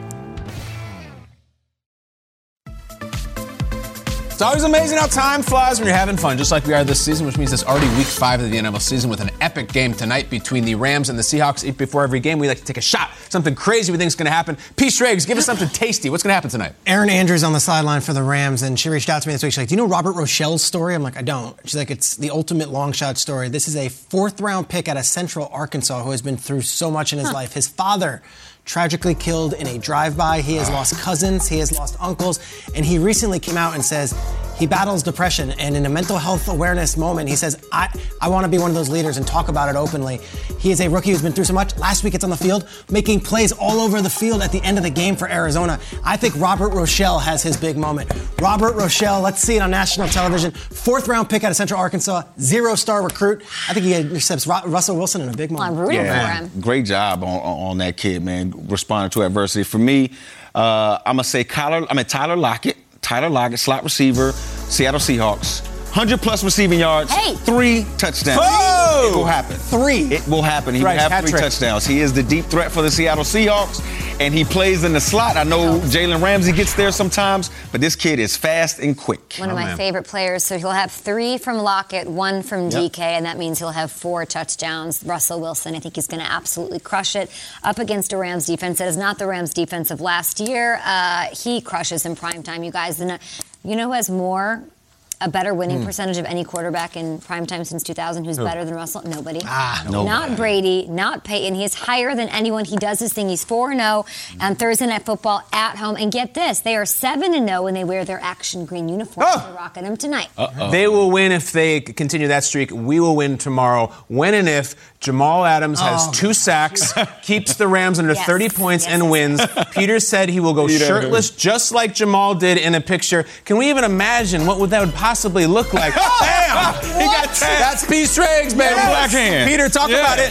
It's always amazing how time flies when you're having fun, just like we are this season, which means it's already week five of the N F L season with an epic game tonight between the Rams and the Seahawks. Before every game, we like to take a shot. Something crazy we think is going to happen. P. Striggs, give us something tasty. What's going to happen tonight? Erin Andrews on the sideline for the Rams, and she reached out to me this week. She's like, do you know Robert Rochelle's story? I'm like, I don't. She's like, it's the ultimate long shot story. This is a fourth-round pick out of Central Arkansas who has been through so much in his huh. life. His father tragically killed in a drive-by. He has lost cousins. He has lost uncles. And he recently came out and says he battles depression. And in a mental health awareness moment, he says, I, I want to be one of those leaders and talk about it openly. He is a rookie who's been through so much. Last week, it's on the field, making plays all over the field at the end of the game for Arizona. I think Robert Rochelle has his big moment. Robert Rochelle, let's see it on national television. Fourth-round pick out of Central Arkansas, zero-star recruit. I think he intercepts Russell Wilson in a big moment. I'm rooting yeah. for him. Great job on, on that kid, man, responding to adversity. For me, uh, I'm going to say Kyler, I mean, Tyler Lockett. Tyler Lockett, slot receiver, Seattle Seahawks. one hundred plus receiving yards, hey. three touchdowns. Oh! It will happen. Three. It will happen. He Right, will have hat three trick. touchdowns. He is the deep threat for the Seattle Seahawks, and he plays in the slot. I know Jalen Ramsey gets there sometimes, but this kid is fast and quick. One of Oh, my man. favorite players. So he'll have three from Lockett, one from Yep. D K, and that means he'll have four touchdowns. Russell Wilson, I think he's going to absolutely crush it up against a Rams defense that is not the Rams defense of last year. Uh, he crushes in primetime, you guys. And, uh, you know who has more, a better winning Hmm. percentage of any quarterback in primetime since two thousand? Who's Who? better than Russell? Nobody. Ah, nobody. Not Brady, not Peyton. He is higher than anyone. He does his thing. He's four and oh on Thursday Night Football at home. And get this, they are seven and oh when they wear their action green uniforms. Oh. They're rocking them tonight. Uh-oh. They will win if they continue that streak. We will win tomorrow. When and if Jamal Adams has Oh. two sacks, keeps the Rams under Yes. thirty points, Yes. and wins. Peter said he will go Peter. shirtless just like Jamal did in a picture. Can we even imagine what would that would possibly look like? Bam! He got ten. That's P. Striggs, baby. Yes. Backhand. Peter, talk Yeah. about it.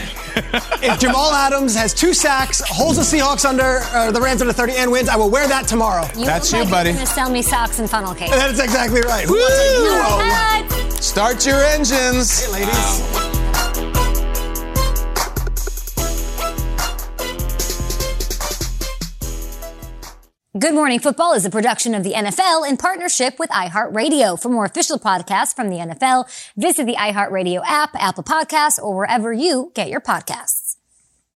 If Jamal Adams has two sacks, holds the Seahawks under, uh, the Rams under thirty, and wins, I will wear that tomorrow. You That's look you, like buddy. You're going to sell me socks and funnel cake. That's exactly right. Who wants a Woo! euro? What? Start your engines. Hey, ladies. Good Morning Football is a production of the N F L in partnership with iHeartRadio. For more official podcasts from the N F L, visit the iHeartRadio app, Apple Podcasts, or wherever you get your podcasts.